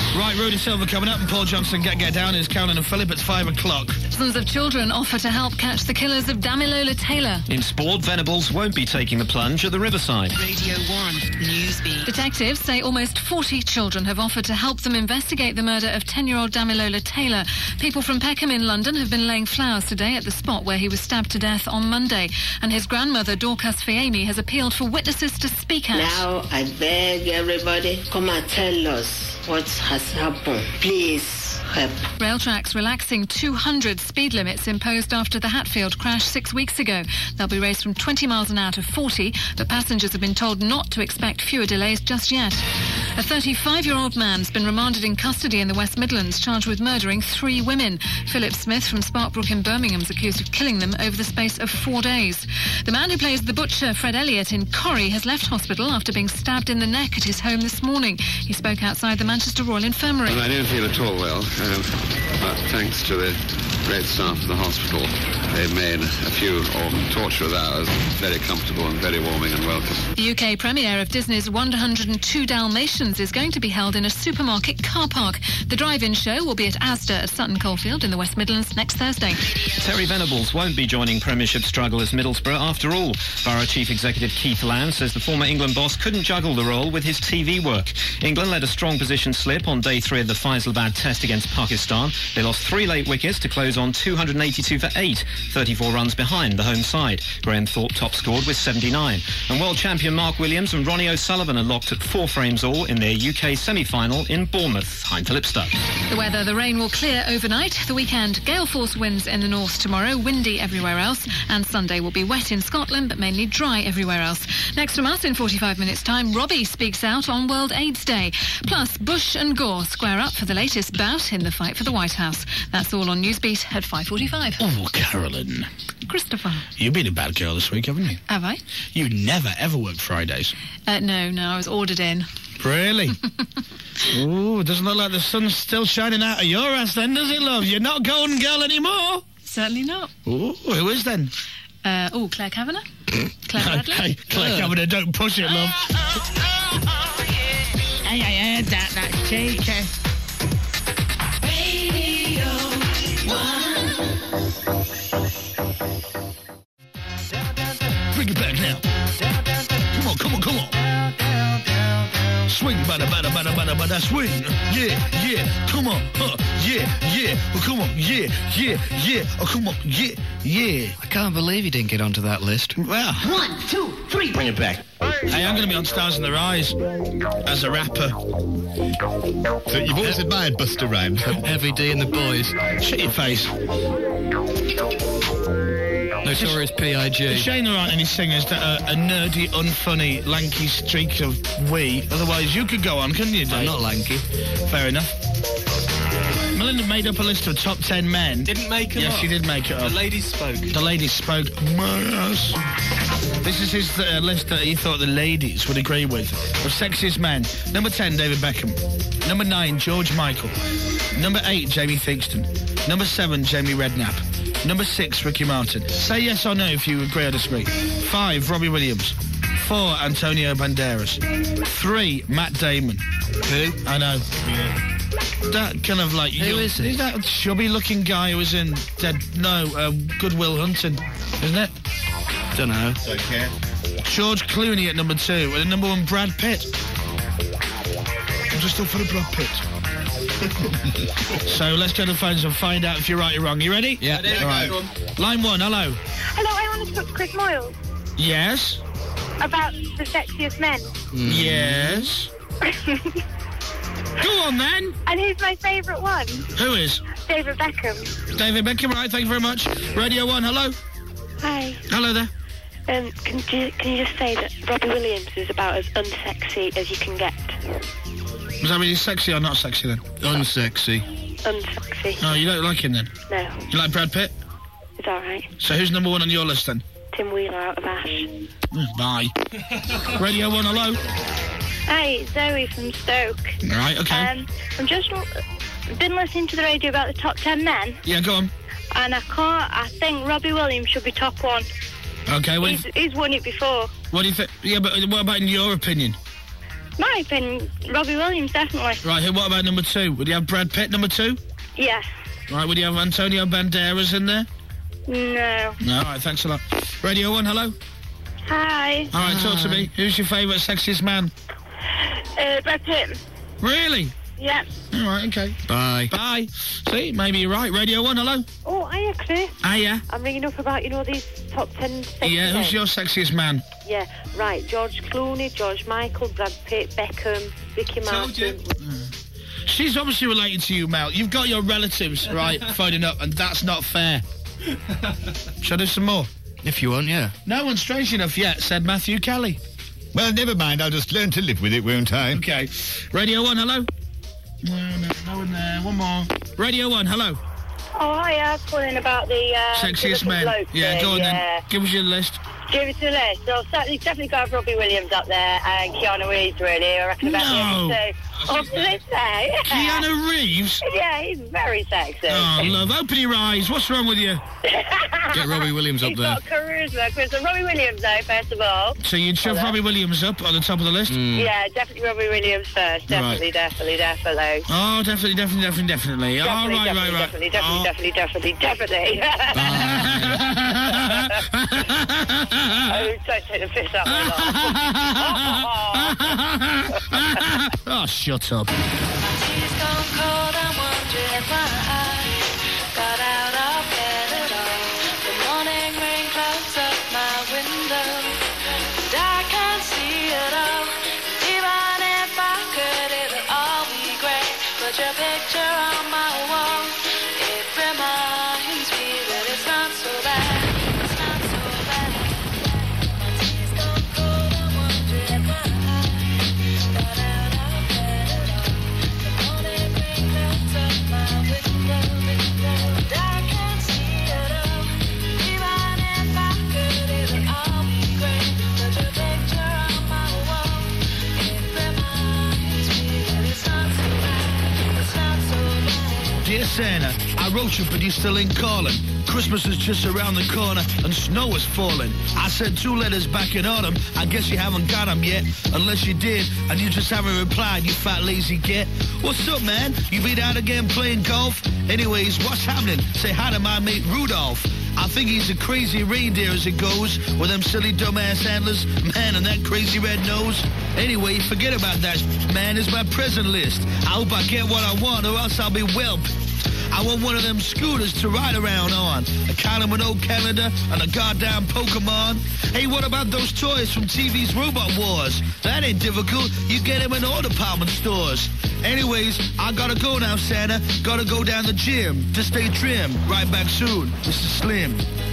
Right, Rudy Silver coming up and Paul Johnson Get Get Down is Carolyn and Philip at five o'clock. Dozens of children offer to help catch the killers of Damilola Taylor. In sport, Venables won't be taking the plunge at the Riverside. Radio one Newsbeat. Detectives say almost forty children have offered to help them investigate the murder of ten-year-old Damilola Taylor. People from Peckham in London have been laying flowers today at the spot where he was stabbed to death on Monday. And his grandmother, Dorcas Fiame, has appealed for witnesses to speak out. Now I beg everybody, come and tell us what has happened. Please. Help. Railtrack's relaxing two hundred speed limits imposed after the Hatfield crash six weeks ago. They'll be raised from twenty miles an hour to forty, but passengers have been told not to expect fewer delays just yet. A thirty-five-year-old man's been remanded in custody in the West Midlands, charged with murdering three women. Philip Smith from Sparkbrook in Birmingham is accused of killing them over the space of four days. The man who plays the butcher, Fred Elliott, in Corrie, has left hospital after being stabbed in the neck at his home this morning. He spoke outside the Manchester Royal Infirmary. Well, I don't feel at all well. Um, but thanks to the great staff of the hospital, they've made a few oh, torturous hours very comfortable and very warming and welcome. The U K premiere of Disney's one hundred two Dalmatians is going to be held in a supermarket car park. The drive-in show will be at Asda at Sutton Coldfield in the West Midlands next Thursday. Terry Venables won't be joining Premiership strugglers Middlesbrough after all. Borough Chief Executive Keith Lamb says the former England boss couldn't juggle the role with his T V work. England led a strong position slip on day three of the Faisalabad test against Pakistan. They lost three late wickets to close on two hundred eighty-two for eight, thirty-four runs behind the home side. Graham Thorpe top scored with seventy-nine. And world champion Mark Williams and Ronnie O'Sullivan are locked at four frames all in their U K semi-final in Bournemouth. I'm Philip Stuck. The weather, the rain will clear overnight. The weekend, gale force winds in the north tomorrow, windy everywhere else. And Sunday will be wet in Scotland, but mainly dry everywhere else. Next from us in forty-five minutes' time, Robbie speaks out on World AIDS Day. Plus, Bush and Gore square up for the latest bout in the fight for the White House. That's all on Newsbeat at five forty-five. Oh, Carolyn. Christopher. You've been a bad girl this week, haven't you? Have I? You never, ever work Fridays. Uh, no, no, I was ordered in. Really? Ooh, it doesn't look like the sun's still shining out of your ass then, does it, love? You're not Golden Girl anymore. Certainly not. Ooh, who is then? Uh, oh, Claire Kavanagh? Claire Bradley? Hey, Claire uh. Kavanagh, don't push it, love. Hey, I heard that, that's cheeky. Radio one. Bring it back now. Come on, come on, come on. Swing, bada, bada, bada, bada, bada, swing. Yeah, yeah, come on, huh, yeah, yeah, oh, come on, yeah, yeah, yeah, oh, come on, yeah, yeah. I can't believe you didn't get onto that list. Well, one, two, three, bring it back. Hey, I'm going to be on Stars in the Rise as a rapper. So you've always admired Busta Rhymes. Heavy D and the Boys. Shut your face. Notorious P I G. It's a shame there aren't any singers that are a nerdy, unfunny, lanky streak of wee. Otherwise, you could go on, couldn't you, Dave? I'm not lanky. Fair enough. Melinda made up a list of top ten men. Didn't make it yes, up. Yes, she did make it up. The ladies spoke. The ladies spoke. Yes. This is his uh, list that he thought the ladies would agree with. Of sexiest men. Number ten, David Beckham. Number nine, George Michael. Number eight, Jamie Theakston. Number seven, Jamie Redknapp. Number six, Ricky Martin. Say yes or no if you agree or disagree. Five, Robbie Williams. Four, Antonio Banderas. Three, Matt Damon. Who? I know. Yeah. That kind of like... Who is he? Is that chubby-looking guy who was in Dead... No, uh, Good Will Hunting, isn't it? Don't know. Don't care. George Clooney at number two. And at number one, Brad Pitt. I'm just up for the Brad Pitt. So let's go to the phones and find out if you're right or wrong. You ready? Yeah. All right. Line one, hello. Hello, I want to talk to Chris Moyles. Yes? About the sexiest men. Mm. Yes? Go on, then. And who's my favourite one? Who is? David Beckham. David Beckham, right, thank you very much. Radio one, hello. Hi. Hello there. Um, can you, can you just say that Robbie Williams is about as unsexy as you can get? Was that really sexy or not sexy then? Unsexy. Unsexy. No, you don't like him then? No. You like Brad Pitt? It's alright. So who's number one on your list then? Tim Wheeler out of Ash. Mm, bye. Radio one, hello. Hi, Zoe from Stoke. Right, okay. Um, I'm just been listening to the radio about the top ten men. Yeah, go on. And I can't, I think Robbie Williams should be top one. Okay, well... He's, he's won it before. What do you think? Yeah, but what about in your opinion? Might have been Robbie Williams, definitely. Right, here, what about number two? Would you have Brad Pitt, number two? Yeah. Right, would you have Antonio Banderas in there? No. No, all right, thanks a lot. Radio one, hello? Hi. All right, talk to me. Who's your favourite sexiest man? Uh, Brad Pitt. Really? Yeah. All right, okay. Bye. Bye. See, maybe you're right. Radio one, hello? Oh, hiya, Chris. Hiya. I'm ringing up about, you know, these top ten sexiest Yeah, who's men. your sexiest man? Yeah, right. George Clooney, George Michael, Brad Pitt, Beckham, Ricky Martin. She's obviously related to you, Mel. You've got your relatives, right, phoning up, and that's not fair. Shall I do some more? If you want, yeah. No one's strange enough yet, said Matthew Kelly. Well, never mind. I'll just learn to live with it, won't I? Okay. Radio one, hello? No, no, no one there. One more. Radio one, hello? Oh, hiya. I was calling about the... Uh, Sexiest the men. bloke Yeah, thing, go on yeah. then. Give us your list. Give it to the list. So, certainly, definitely got Robbie Williams up there and Keanu Reeves, really. I reckon about No. the other two. Off the list there. Yeah. Keanu Reeves? Yeah, he's very sexy. Oh, love. Open your eyes. What's wrong with you? Get Robbie Williams up He's there. got charisma. Chris, so Robbie Williams, though, first of all. So you'd shove Hello. Robbie Williams up on the top of the list? Yeah, definitely Robbie Williams first. Definitely, Right. definitely, definitely. Oh, definitely, definitely, definitely, definitely. All Definitely, right, definitely, right, right. definitely, definitely, definitely, definitely, definitely. Oh, don't take the piss out of me. Oh, shut up. Your picture on my wall, it reminds me that it's not so bad, it's not so bad. My tears gone cold, I'm wondering why I got out of bed at all. The morning rain clouds up my window, and I can't see it all. Even if I could, it would all be great. But your picture on my wall, it reminds me that it's not so bad. Dear Santa, I wrote you, but you're still ain't calling. Christmas is just around the corner, and snow is falling. I sent two letters back in autumn. I guess you haven't got them yet. Unless you did, and you just haven't replied, you fat lazy git. What's up, man? You been out again playing golf? Anyways, what's happening? Say hi to my mate Rudolph. I think he's a crazy reindeer as it goes, with them silly dumbass antlers, man, and that crazy red nose. Anyway, forget about that, man. It's my present list. I hope I get what I want, or else I'll be whelp. I want one of them scooters to ride around on, a kind of an old calendar and a goddamn Pokemon. Hey, what about those toys from T V's Robot Wars? That ain't difficult. You get them in all department stores. Anyways, I gotta go now, Santa. Gotta go down the gym to stay trim. Right back soon. This is Slim.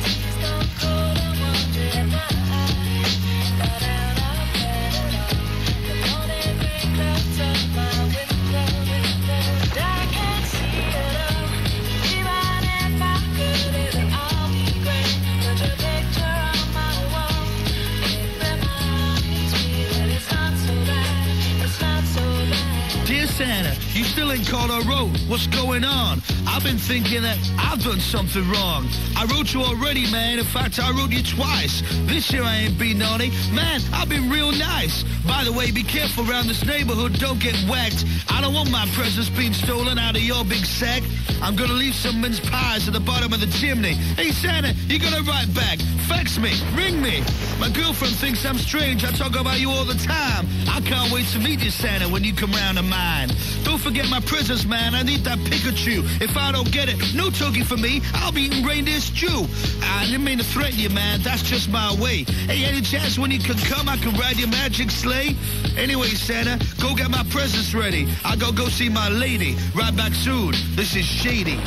Dear Santa, you still ain't called or wrote. What's going on? I've been thinking that I've done something wrong. I wrote you already, man. In fact, I wrote you twice. This year I ain't been naughty. Man, I've been real nice. By the way, be careful around this neighborhood. Don't get whacked. I don't want my presents being stolen out of your big sack. I'm gonna leave some mince pies at the bottom of the chimney. Hey, Santa, you gonna write back? Fax me. Ring me. My girlfriend thinks I'm strange. I talk about you all the time. I can't wait to meet you, Santa, when you come round to mine. Don't forget my presents, man. I need that Pikachu. If I don't get it, no turkey for me. I'll be eating reindeer stew. I didn't mean to threaten you, man. That's just my way. Hey, any chance when you can come, I can ride your magic sleigh? Anyway, Santa, go get my presents ready. I'll go go see my lady. Right back soon. This is Shady.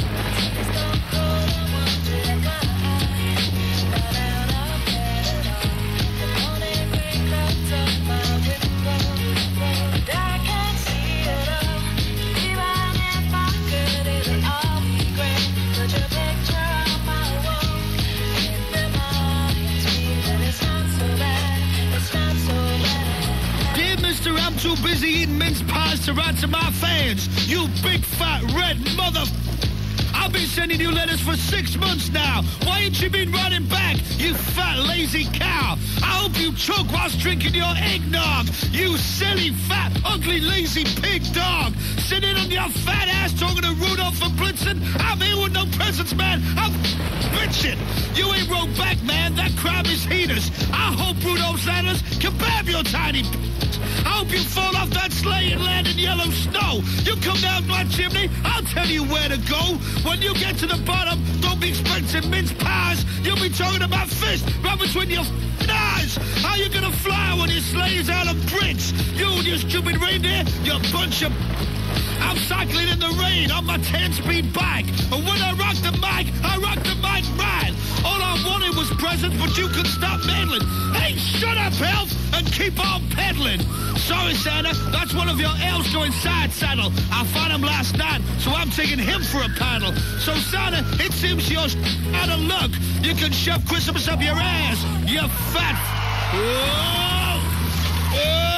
Mister, I'm too busy eating mince pies to write to my fans. You big fat red mother... I've been sending you letters for six months now. Why ain't you been running back, you fat, lazy cow? I hope you choke whilst drinking your eggnog, you silly, fat, ugly, lazy pig dog. Sitting on your fat ass talking to Rudolph for Blitzen. I'm here with no presents, man. I'm bitching. You ain't wrote back, man. That crab is heaters. I hope Rudolph Sanders can bab your tiny p- I hope you fall off that sleigh and land in yellow snow. You come down my chimney, I'll tell you where to go. When you get to the bottom, don't be expecting mince pies. You'll be talking about fish right between your f***ing eyes. How you gonna fly when your sleigh is out of bricks? You and your stupid reindeer, you bunch of... I'm cycling in the rain on my ten-speed bike. And when I rock the mic, I rock the mic right. All I wanted was presents, but you can stop meddling. Hey, shut up, elf, and keep on peddling. Sorry, Santa, that's one of your elves going side saddle. I found him last night, so I'm taking him for a paddle. So, Santa, it seems you're out of luck. You can shove Christmas up your ass, you fat... Whoa! Whoa!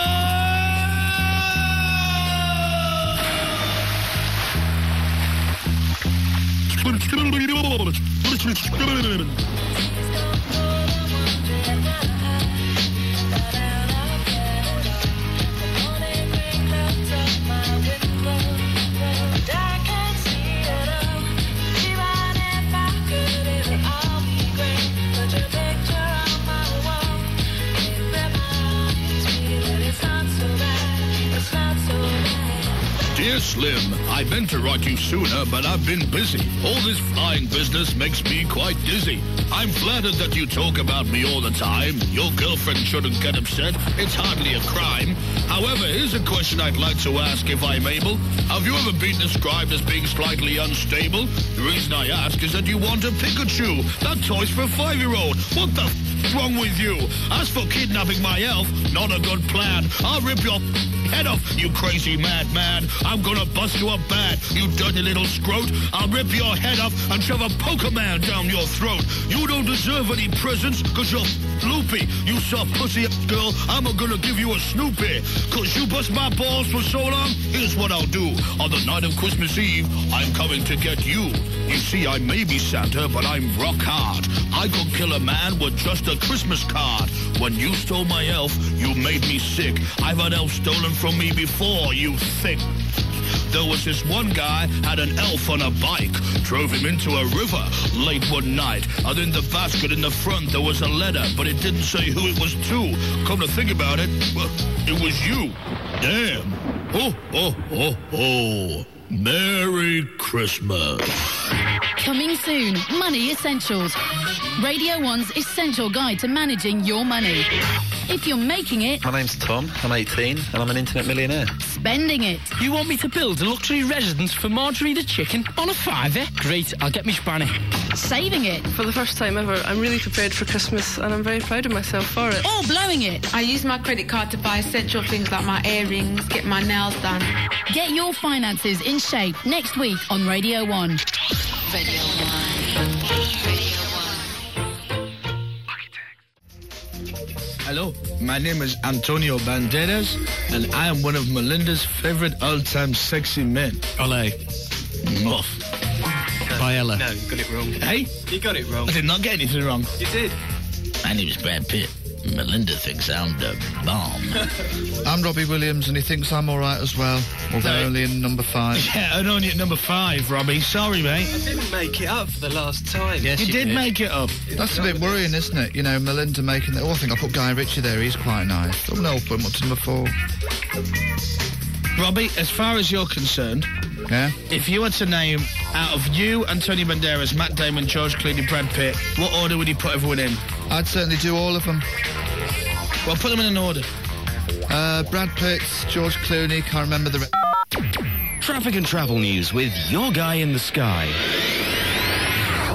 Dear Slim, I meant to write you sooner, but I've been busy. All this flying business makes me quite dizzy. I'm flattered that you talk about me all the time. Your girlfriend shouldn't get upset. It's hardly a crime. However, here's a question I'd like to ask if I'm able. Have you ever been described as being slightly unstable? The reason I ask is that you want a Pikachu. That toy's for a five-year-old. What the f***'s wrong with you? As for kidnapping my elf, not a good plan. I'll rip your head off, you crazy madman. I'm gonna bust you up bad, you dirty little scrote. I'll rip your head off and shove a Pokemon down your throat. You don't deserve any presents, cause you're loopy. You soft pussy girl, I'm gonna give you a Snoopy. Cause you bust my balls for so long, here's what I'll do. On the night of Christmas Eve, I'm coming to get you. You see, I may be Santa, but I'm rock hard. I could kill a man with just a Christmas card. When you stole my elf, you made me sick. I've had elf stolen from me before, you thick. There was this one guy, had an elf on a bike, drove him into a river late one night, and in the basket in the front there was a letter, but it didn't say who it was to. Come to think about it, well, it was you. Damn. Oh, oh, oh, oh. Merry Christmas. Coming soon, Money Essentials. Radio one's essential guide to managing your money. If you're making it... My name's Tom, I'm eighteen, and I'm an internet millionaire. Spending it. You want me to build a luxury residence for Marjorie the chicken on a fiver? Great, I'll get me spanny. Saving it. For the first time ever, I'm really prepared for Christmas, and I'm very proud of myself for it. Or blowing it. I use my credit card to buy essential things like my earrings, get my nails done. Get your finances in shape next week on Radio one. Radio one. Radio Hello, my name is Antonio Banderas, and I am one of Melinda's favorite all-time sexy men. Ole. Muff. Paella. No, you got it wrong. Hey? You got it wrong. I did not get anything wrong. You did. My name is Brad Pitt. Melinda thinks I'm the bomb. I'm Robbie Williams, and he thinks I'm all right as well, although No. only in number five. Yeah, and only at number five, Robbie. Sorry, mate. I didn't make it up for the last time. you, did, make it up. That's a bit worrying, isn't it? You know, Melinda making that. Oh, I think I'll put Guy Ritchie there. He's quite nice. Oh, no, put him up to number four. Robbie, as far as you're concerned, yeah, if you were to name out of you, Antonio Banderas, Matt Damon, George Clooney, Brad Pitt, what order would you put everyone in? I'd certainly do all of them. Well, put them in an order. Uh, Brad Pitt, George Clooney, can't remember the... Re- Traffic and travel news with your guy in the sky.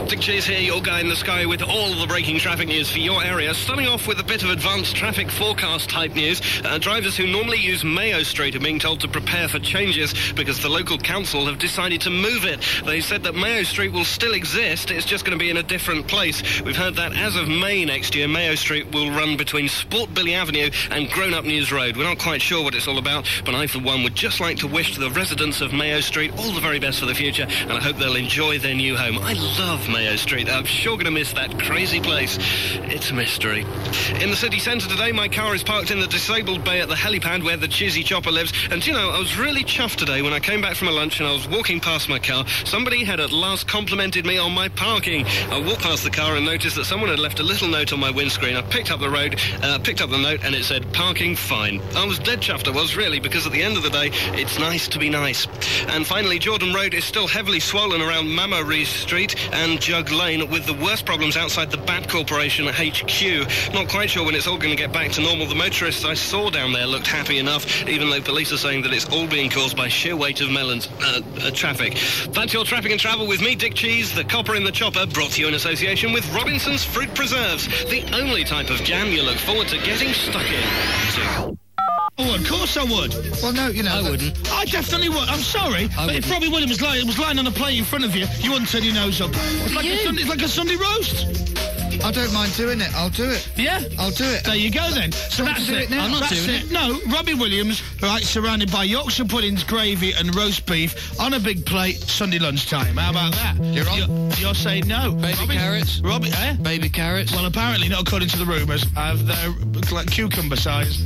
Dick Cheese here, your guy in the sky with all the breaking traffic news for your area. Starting off with a bit of advanced traffic forecast type news. Uh, drivers who normally use Mayo Street are being told to prepare for changes because the local council have decided to move it. They said that Mayo Street will still exist, it's just going to be in a different place. We've heard that as of May next year, Mayo Street will run between Sport Billy Avenue and Grown Up News Road. We're not quite sure what it's all about, but I, for one, would just like to wish to the residents of Mayo Street all the very best for the future, and I hope they'll enjoy their new home. I love Mayo Street. I'm sure going to miss that crazy place. It's a mystery. In the city centre today, my car is parked in the disabled bay at the helipad where the Cheesy Chopper lives, and you know, I was really chuffed today when I came back from a lunch and I was walking past my car. Somebody had at last complimented me on my parking. I walked past the car and noticed that someone had left a little note on my windscreen. I picked up the road, uh, picked up the note, and it said, "Parking fine." I was dead chuffed, I was really, because at the end of the day, it's nice to be nice. And finally, Jordan Road is still heavily swollen around Mammory Street and Jug Lane, with the worst problems outside the Bat Corporation H Q. Not quite sure when it's all going to get back to normal. The motorists I saw down there looked happy enough, even though police are saying that it's all being caused by sheer weight of melons, uh, uh, traffic. That's your traffic and travel with me, Dick Cheese, the copper in the chopper, brought to you in association with Robinson's Fruit Preserves, the only type of jam you look forward to getting stuck in. Oh, of course I would. Well, no, you know... I wouldn't. I definitely would. I'm sorry, I but wouldn't. if Robbie Williams was lying, was lying on a plate in front of you, you wouldn't turn your nose up. It's like, a Sunday, it's like a Sunday roast. I don't mind doing it. I'll do it. Yeah? I'll do it. There you go, then. So Do you want that's to do it. it now? I'm not That's doing it. it. No, Robbie Williams, right, surrounded by Yorkshire puddings, gravy and roast beef on a big plate, Sunday lunchtime. How about that? You're on. You're, you're saying no. Baby Robbie, carrots. Robbie, eh? Baby carrots. Well, apparently, not according to the rumours. I've, they're like cucumber size.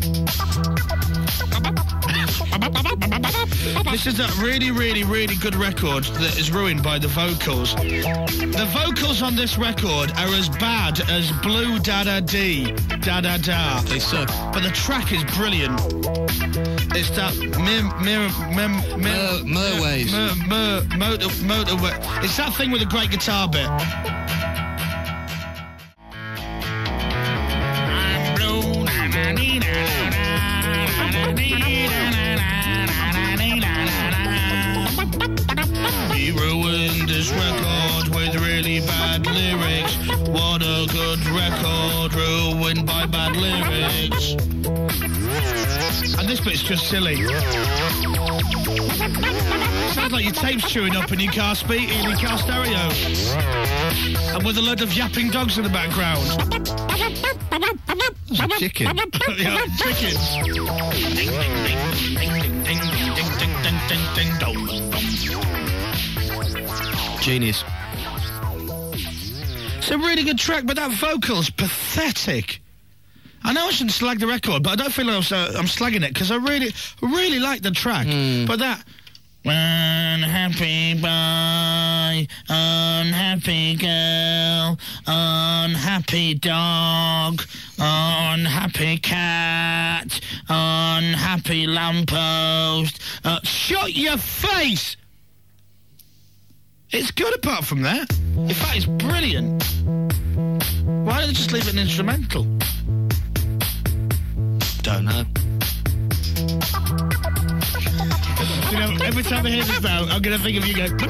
This is a really, really, really good record that is ruined by the vocals. The vocals on this record are as bad as Blue Dada D, Da Da Da. They suck. But the track is brilliant. It's that mir, mir, mir, mir, Mer- Merways. Mer, mer, motor, motor, it's that thing with a great guitar bit. He ruined this record with really bad lyrics. What a good record, ruined by bad lyrics. And this bit's just silly. Sounds like your tape's chewing up in your car speak, in your car stereo. And with a load of yapping dogs in the background. Chicken. Yeah, Genius. It's a really good track, but that vocal's pathetic. I know I shouldn't slag the record, but I don't feel like I'm, so, I'm slagging it, because I really, really like the track. Mm. But that... Unhappy boy, unhappy girl, unhappy dog, unhappy cat, unhappy lamppost. Uh, shut your face! It's good apart from that. In fact, it's brilliant. Why don't they just leave it an instrumental? Don't know. You know, every time I hear this now, I'm going to think of you going...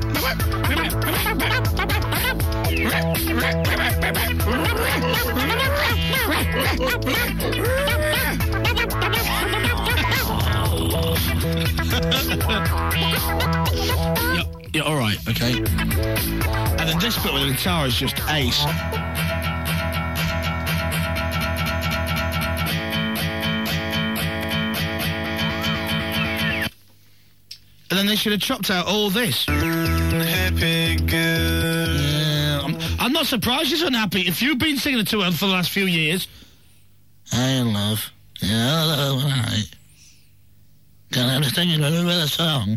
you're, you're all right, okay? And then this bit with the guitar is just ace. And then they should have chopped out all this. Happy girl. Yeah, I'm, I'm not surprised she's unhappy. If you've been singing it to her for the last few years. Hey, love. Yeah, right. Can I just sing you a song?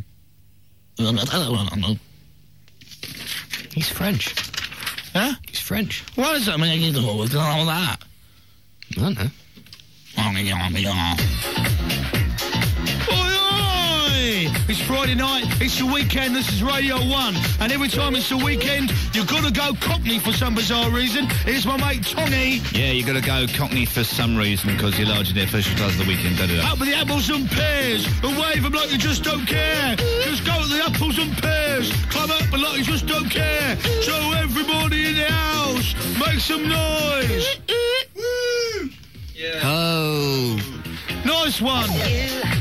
He's French. Huh? He's French. What does that mean? What's going on with that? I don't know. Oi, oi! We It's Friday night, it's the weekend, this is Radio one. And every time it's the weekend, you've got to go Cockney for some bizarre reason. Here's my mate Tongy. Yeah, you got to go Cockney for some reason, because you're largely the official does the weekend, da da da. Up with the apples and pears, and wave them like you just don't care. Just go with the apples and pears, climb up and like you just don't care. So everybody in the house, make some noise. Yeah. Oh. Nice one.